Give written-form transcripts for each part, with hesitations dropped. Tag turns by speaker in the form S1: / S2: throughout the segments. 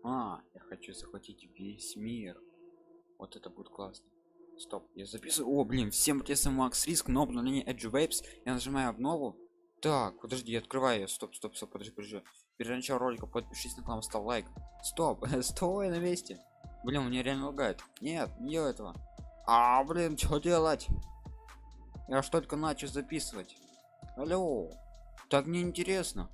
S1: Я хочу захватить весь мир. Вот это будет классно. Стоп, я записываю. О, блин, всем интересно Макс Риск, но обновление Edge Waves. Я нажимаю обнову. Так, подожди, я открываю ее. Стоп, подожди. Перед началом ролика подпишись на канал, ставь лайк. Стоп, стой на месте. Блин, у меня реально лагает. Нет, не делай этого. Блин, что делать? Я ж только начал записывать. Алло, так мне интересно.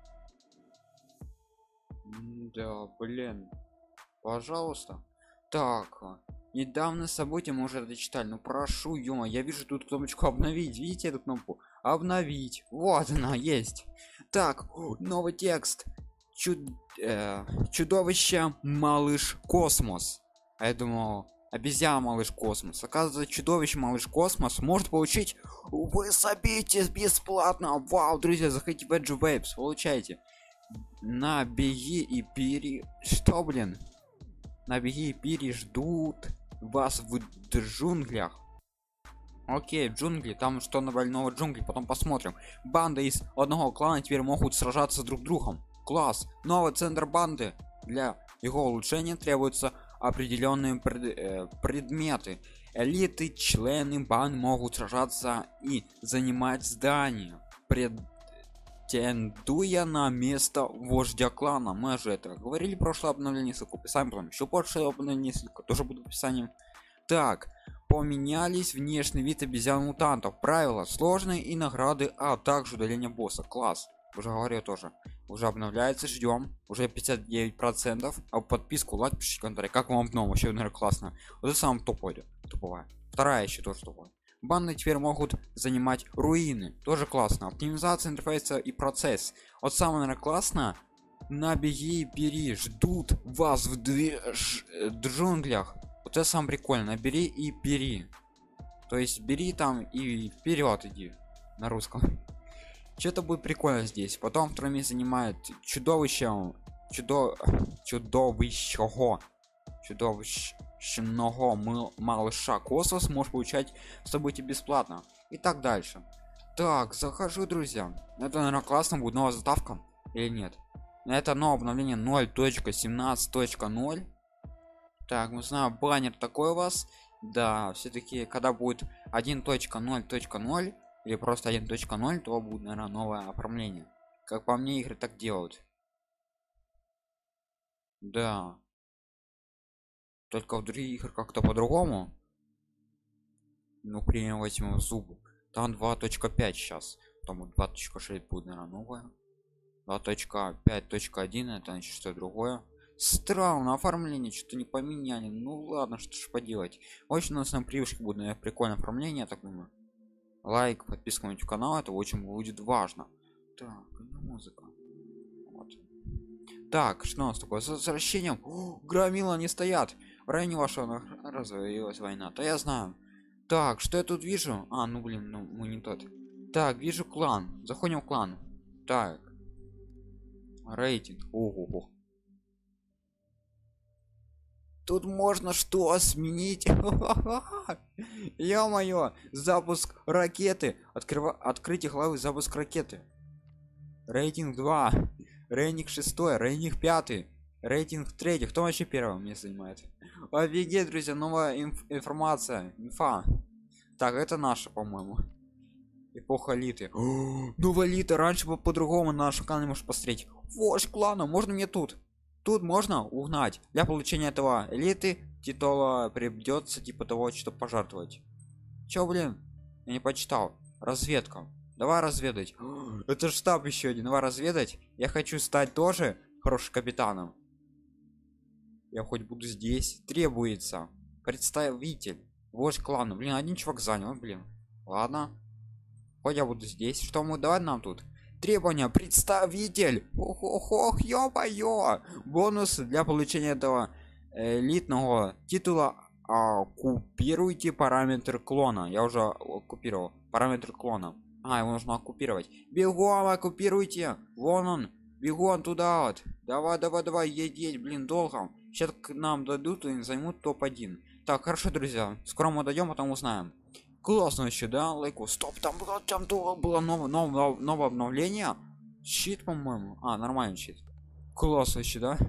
S1: Да, блин. Пожалуйста. Так, недавно события мы уже дочитали. Ну прошу, ё, я вижу тут кнопочку обновить. Видите эту кнопку? Обновить. Вот она есть. Так, новый текст. Чудовище малыш космос. А я думал, обезьяна малыш космос. Оказывается, чудовище малыш космос может получить. Вы собите бесплатно. Вау, друзья, заходите в Edge Waves, получайте. На беги и пири. Что, блин? На беги и пири ждут вас в джунглях. Окей, джунгли, там что на больного джунгли, потом посмотрим. Банда из одного клана теперь могут сражаться друг с другом. Класс. Новый центр банды. Для его улучшения требуются определенные предметы. Элиты, члены банд могут сражаться и занимать здания, претендуя на место вождя клана. Мы же это говорили, прошлое обновление, ссылку в описании, потом еще прошлое обновление, ссылка тоже будет в описании. Так, поменялись внешний вид обезьян-мутантов, правила сложные и награды, а также удаление босса. Класс. Уже говорю тоже. Уже обновляется, ждем. Уже 59%. А подписку, лайк, пишите комментарий. Как вам обнова? Вообще, наверное, классно. Вот это самое туповая. Вторая еще тоже туповая. Банды теперь могут занимать руины. Тоже классно. Оптимизация интерфейса и процесс. Вот самое, наверное, классно. На беги и бери. Ждут вас в джунглях. Вот это самое прикольно. Бери и бери. То есть бери там и вперед иди. На русском. Что-то будет прикольно здесь. Потом второе место занимает чудовищного малыша космос. Можешь получать события бесплатно. И так дальше. Так, захожу, друзья. Это, наверное, классно будет новая заставка. Или нет? Это новое обновление 0.17.0. Так, мы знаем, баннер такой у вас. Да, все-таки, когда будет 1.0.0 или просто 1.0, то будет, наверное, новое оформление. Как по мне, игры так делают. Да. Только в других играх как-то по-другому. Ну, примерно возьмем зубы. Там 2.5 сейчас. Там 2.6 будет, наверное, новое. 2.5.1 это значит что другое. Странно, оформление что-то не поменяли. Ну ладно, что ж поделать. Очень у нас на привычке будет, наверное, прикольное оформление, я так думаю. Лайк, подписка на канал, это очень будет важно. Так, музыка. Вот. Так, что у нас такое? С возвращением. Громила не стоят. В районе вашего развалилась война. Да я знаю. Так, что я тут вижу? Ну блин, ну мы не тот. Так, вижу клан. Заходим в клан. Так. Рейтинг. Ого. Тут можно что сменить? Ё-моё, запуск ракеты. Открытие главы, запуск ракеты. Рейтинг 2, рейтинг 6, рейтинг 5, рейтинг 3. Кто вообще первым место занимает? Офигеть, друзья, новая информация, инфа. Так, это наша, по-моему. Эпоха элиты. Новая элита, раньше было по-другому, на нашем канале можешь посмотреть. Вождь клана, можно мне тут? Тут можно угнать. Для получения этого элиты титула придется типа того, что пожертвовать. Чё, блин? Я не почитал. Разведка. Давай разведать. Это штаб еще один. Давай разведать. Я хочу стать тоже хорошим капитаном. Я хоть буду здесь. Требуется представитель. Вождь клана. Блин, один чувак занял. Блин. Ладно. Хоть я буду здесь. Что мы давать нам тут? Требования представитель. Ох, ё-моё. Бонус для получения этого элитного титула. Оккупируйте параметр клона. Я уже оккупировал параметр клона. Его нужно оккупировать. Бегом оккупируйте. Вон он. Бегом туда вот. Давай едеть, блин, долго. Сейчас к нам дадут и займут топ-1. Так, хорошо, друзья. Скоро мы дойдем, потом узнаем. Классно еще, да, лайку. Стоп, там было новое обновление. Щит, по-моему. Нормальный щит. Классно еще, да.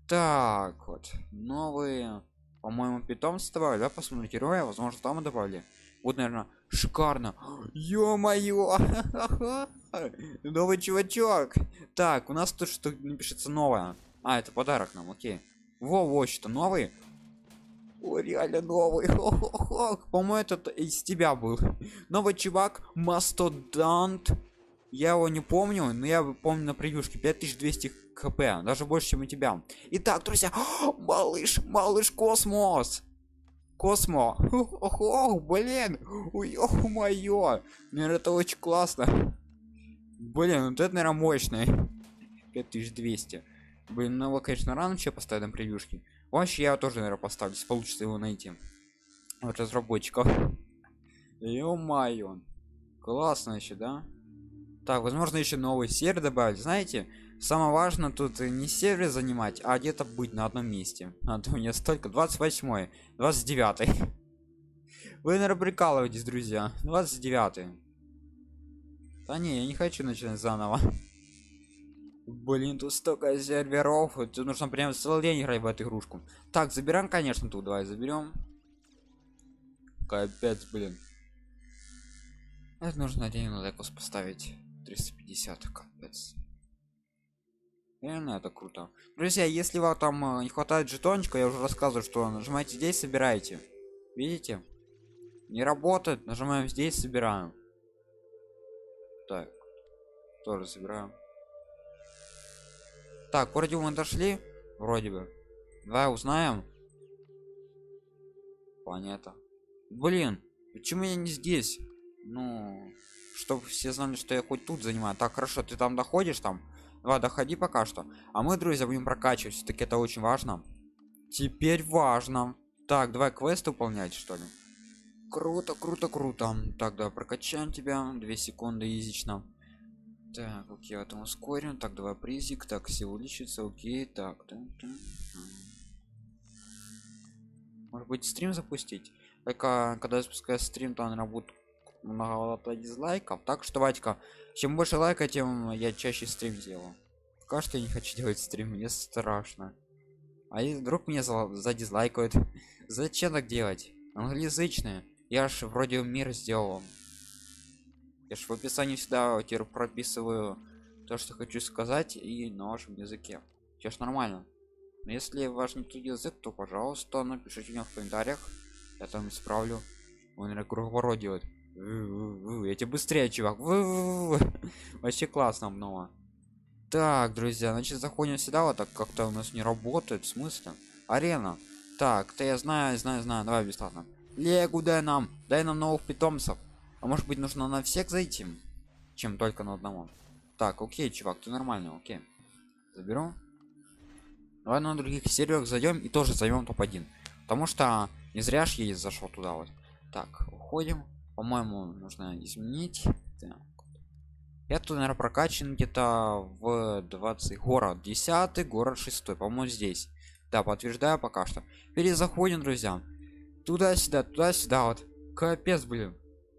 S1: Так, вот. Новые, по-моему, питомства. Да, посмотрим героя. Возможно, там и добавили. Вот, наверное, шикарно. Ё-моё! Новый чувачок. Так, у нас тут что напишется новое. А, это подарок нам, окей. Во, что новый. О, реально новый. По-моему, этот из тебя был. Новый чувак, Мастодонт. Я его не помню, но я помню на превьюшке 5200 хп, даже больше, чем у тебя. Итак, друзья, малыш космос. Космо. Ох, блин. Ё-моё. Наверное, это очень классно. Блин, вот это, наверное, мощный. 5200. Блин, ну его, конечно, рано че поставить на превьюшке. Вообще, я тоже, наверное, поставлю, если получится его найти. Вот разработчиков. Ё-моё. Классно еще, да? Так, возможно, еще новый сервер добавить. Знаете, самое важное тут не сервер занимать, а где-то быть на одном месте. А то у меня столько. 28-й, 29-й. Вы, наверное, прикалываетесь, друзья. 29-й. Да не, я не хочу начинать заново. Блин, тут столько серверов. Тут нужно прям целый день играть в эту игрушку. Так, забираем, конечно, тут. Давай заберем. Капец, блин. Это нужно день на декус поставить. 350, капец. Реально это круто. Друзья, если вам там не хватает жетончика, я уже рассказываю, что нажимаете здесь, собираете. Видите? Не работает, нажимаем здесь, собираем. Так, тоже собираем. Так, вроде бы мы дошли. Вроде бы. Давай узнаем. Понятно. Блин, почему я не здесь? Ну, чтобы все знали, что я хоть тут занимаю. Так, хорошо, ты там доходишь там. Давай, доходи пока что. А мы, друзья, будем прокачивать. Все-таки это очень важно. Теперь важно. Так, давай квест выполнять, что ли. Круто. Так, давай прокачаем тебя. 2 секунды язычно. Так, окей, это ускорим. Так, давай призик. Так, все увеличится. Окей, так. Может быть, стрим запустить? Только когда я запускаю стрим, то он будет много дизлайков. Так что, давайте-ка, чем больше лайка, тем я чаще стрим делаю. Пока что я не хочу делать стрим, мне страшно. А если вдруг меня задизлайкают? Зачем так делать? Англоязычные. Я ж вроде мир сделал. Я ж в описании всегда теперь прописываю то, что хочу сказать, и на вашем языке. Сейчас нормально. Но если ваш не тот язык, то, пожалуйста, напишите мне в комментариях. Я там исправлю. Он, наверное, круговорот делает. Я тебе быстрее, чувак. Вообще классно много. Так, друзья, значит, заходим сюда. Вот так как-то у нас не работает. В смысле? Арена. Так, то я знаю. Давай бесплатно. Легу дай нам новых питомцев. А может быть, нужно на всех зайти, чем только на одного. Так, окей, чувак, ты нормальный, окей. Заберу. Давай на других серверах зайдем и тоже займем топ-1. Потому что не зря ж я зашел туда вот. Так, уходим. По-моему, нужно изменить. Так. Я тут, наверное, прокачан где-то в 20 город 10, город 6, по-моему, здесь. Да, подтверждаю пока что. Перезаходим, друзья. Туда-сюда, вот. Капец, блин.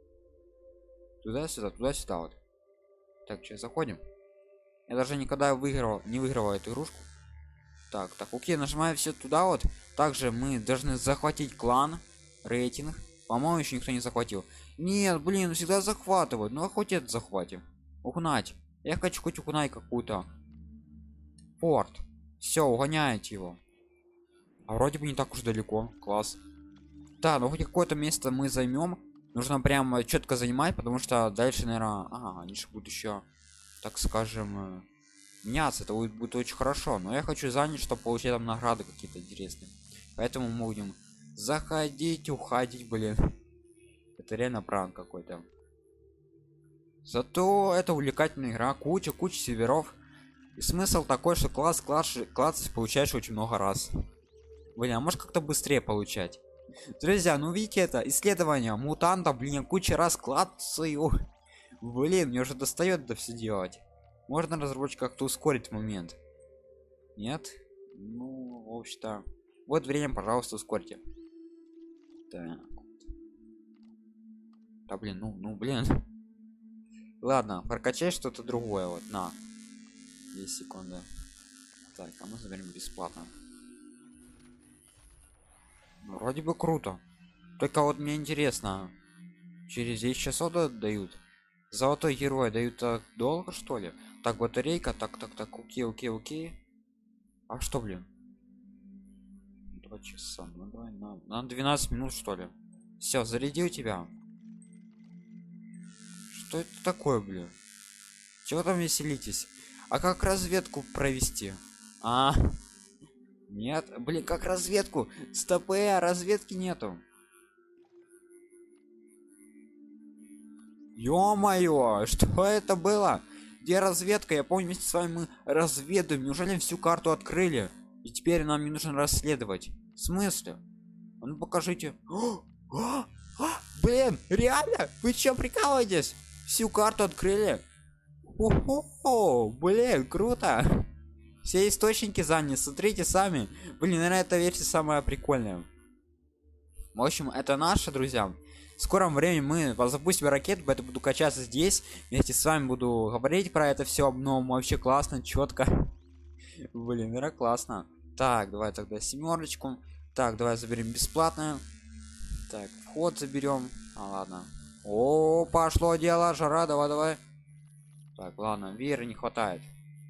S1: Туда-сюда вот. Так, сейчас заходим. Я даже никогда не выигрывал эту игрушку. Так, окей, нажимаю все туда вот. Также мы должны захватить клан, рейтинг. По-моему, еще никто не захватил. Нет, блин, всегда захватывают. Ну а хоть это захватим. Угнать. Я хочу хоть угнать какую-то порт. Все, угоняете его. А вроде бы не так уж далеко. Класс. Да, ну хоть какое-то место мы займем. Нужно прям четко занимать, потому что дальше, наверное, они же будут еще, так скажем, меняться. Это будет очень хорошо. Но я хочу занять, чтобы получить там награды какие-то интересные. Поэтому мы будем заходить, уходить, блин. Это реально пранк какой-то. Зато это увлекательная игра, куча серверов. И смысл такой, что класс получаешь очень много раз. Блин, а может как-то быстрее получать? Друзья, ну видите это исследование мутанта, блин, куча раз клацаю. Блин, мне уже достает это все делать. Можно разработчик как-то ускорить момент? Нет? Ну, в общем-то, вот время, пожалуйста, ускорьте. Так. Да блин, ну блин. Ладно, прокачай что-то другое, вот, на 10 секунд. Так, а мы заберем бесплатно. Вроде бы круто. Только вот мне интересно, через 10 часов дают? Золотой герой дают так долго, что ли? Так, батарейка, так, окей. А что, блин? 2 часа, ну давай на 12 минут, что ли? Все, зарядил тебя. Что это такое, блин? Чего там веселитесь? А как разведку провести? А, нет, блин, как разведку? Стоп, разведки нету. Ё-моё, что это было? Где разведка? Я помню, вместе с вами мы разведываем. Неужели всю карту открыли? И теперь нам не нужно расследовать. В смысле? А ну покажите. Блин, реально? Вы чё прикалываетесь? Всю карту открыли? О, блин, круто. Все источники заняты, смотрите сами. Блин, наверное, эта версия самая прикольная. В общем, это наши, друзья. В скором времени мы запустим ракету, поэтому буду качаться здесь. Вместе с вами буду говорить про это все. Но вообще классно, четко. Блин, это классно. Так, давай тогда семерочку. Так, давай заберем бесплатную. Так, вход заберем. А, ладно. О, пошло дело, жара, давай. Так, ладно, веры не хватает.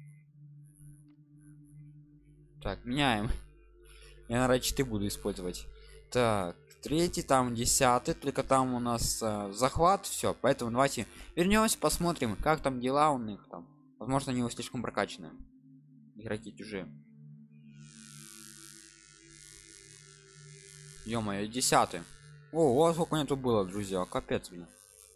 S1: Так, меняем. Я, наверное, читы буду использовать. Так, третий, там 10-й, только там у нас захват, все. Поэтому давайте вернемся, посмотрим, как там дела у них там. Возможно, они его слишком прокачаны. Игроки чужие. Ё-моё, 10-й. О, вот сколько нету было, друзья, капец, блин.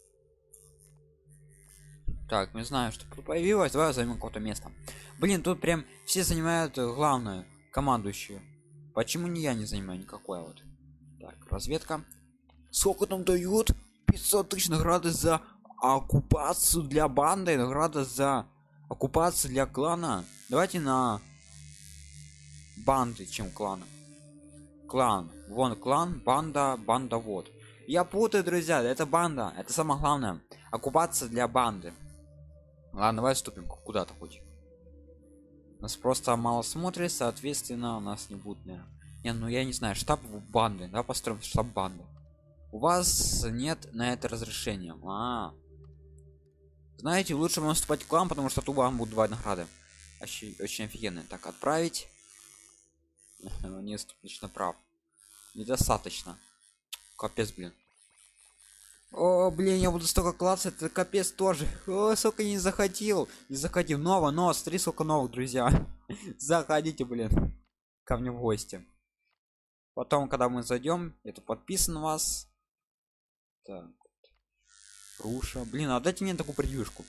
S1: Так, не знаю, что тут появилось. Давай займем какое-то место. Блин, тут прям все занимают главное, командующие. Почему не я не занимаю никакое вот? Так, разведка. Сколько там дают? 500 тысяч награды за оккупацию для банды, награда за оккупацию для клана. Давайте на банды, чем клана. Клан. Вон клан, банда, банда вот. Я путаю, друзья, это банда. Это самое главное. Оккупация для банды. Ладно, давай вступим куда-то хоть. Нас просто мало смотрит, соответственно, у нас не будет, наверное. Не, ну я не знаю, штаб банды, да, построим штаб банды. У вас нет на это разрешения. Знаете, лучше вам вступать в клан, потому что тут вам будут 2 награды. Очень офигенно. Так, отправить. Недостаточно прав. Недостаточно. Капец, блин. О, блин, я буду столько классов, это капец тоже. О, сколько не захотел. Не захотел. Ново, но смотри, сколько новых, друзья. Заходите, блин, ко мне в гости. Потом, когда мы зайдем, это подписан вас. Так. Руша. Блин, а дайте мне такую превьюшку.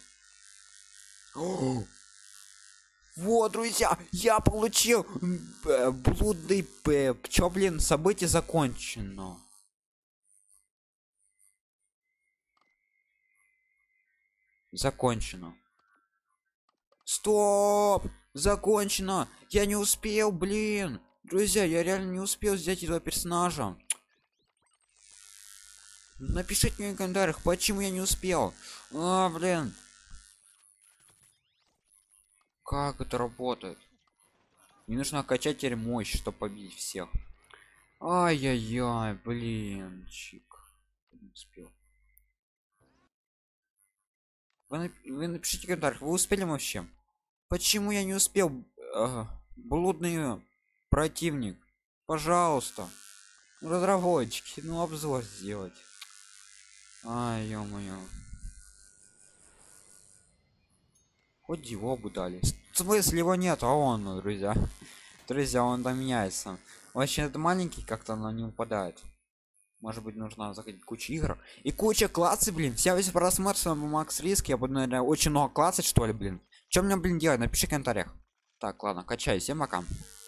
S1: Вот, друзья, я получил блудный чё, блин, событие закончено. Закончено. Стоп! Закончено! Я не успел, блин! Друзья, я реально не успел взять этого персонажа. Напишите мне в комментариях, почему я не успел. А, блин. Как это работает? Мне нужно качать теперь мощь, чтобы победить всех. Ай-яй-яй, блин, чик. Не успел. Вы напишите в комментариях, вы успели вообще? Почему я не успел? Блудный противник. Пожалуйста. Разработчики, ну обзор сделать. Ай, ё-моё. Хоть его бы дали. В смысле его нет, а он, друзья. Друзья, он там меняется. Вообще это маленький, как-то на не упадает. Может быть, нужно заходить кучу игр. И куча классы, блин. Вся весь просмотр с вами Макс Риск. Я буду, наверное, очень много классов, что ли, блин. Что мне, блин, делать? Напиши в комментариях. Так, ладно, качай. Всем пока.